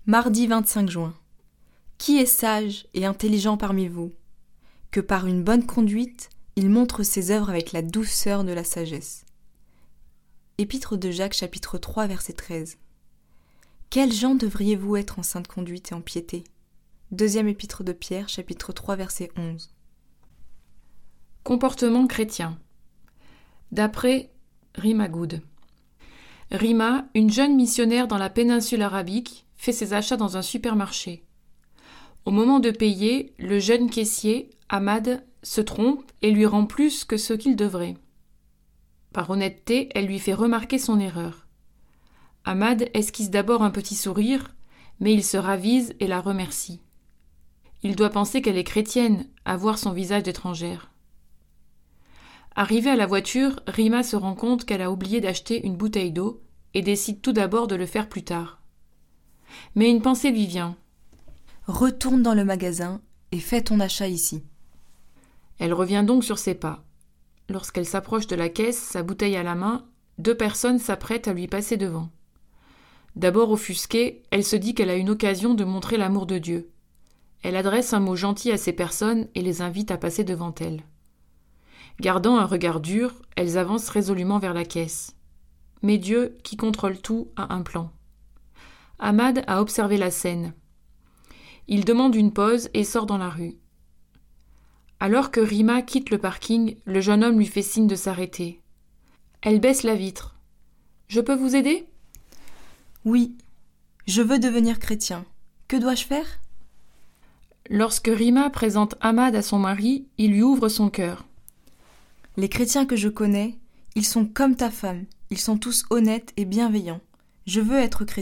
Mardi 25 juin. Qui est sage et intelligent parmi vous, que par une bonne conduite, il montre ses œuvres avec la douceur de la sagesse. Épître de Jacques, chapitre 3, verset 13. Quels gens devriez-vous être en sainte conduite et en piété? Deuxième épître de Pierre, chapitre 3, verset 11. Comportement chrétien. D'après Rima Good. Rima, une jeune missionnaire dans la péninsule arabique, fait ses achats dans un supermarché. Au moment de payer, le jeune caissier, Ahmad, se trompe et lui rend plus que ce qu'il devrait. Par honnêteté, elle lui fait remarquer son erreur. Ahmad esquisse d'abord un petit sourire, mais il se ravise et la remercie. Il doit penser qu'elle est chrétienne, à voir son visage d'étrangère. Arrivée à la voiture, Rima se rend compte qu'elle a oublié d'acheter une bouteille d'eau et décide tout d'abord de le faire plus tard. Mais une pensée lui vient. Retourne dans le magasin et fais ton achat ici. Elle revient donc sur ses pas. Lorsqu'elle s'approche de la caisse, sa bouteille à la main, 2 personnes s'apprêtent à lui passer devant. D'abord offusquée, elle se dit qu'elle a une occasion de montrer l'amour de Dieu. Elle adresse un mot gentil à ces personnes et les invite à passer devant elle. Gardant un regard dur, elles avancent résolument vers la caisse. Mais Dieu, qui contrôle tout, a un plan. Ahmad a observé la scène. Il demande une pause et sort dans la rue. Alors que Rima quitte le parking, le jeune homme lui fait signe de s'arrêter. Elle baisse la vitre. « Je peux vous aider ?» « Oui, je veux devenir chrétien. Que dois-je faire ?» Lorsque Rima présente Ahmad à son mari, il lui ouvre son cœur. « Les chrétiens que je connais, ils sont comme ta femme. Ils sont tous honnêtes et bienveillants. Je veux être chrétien. »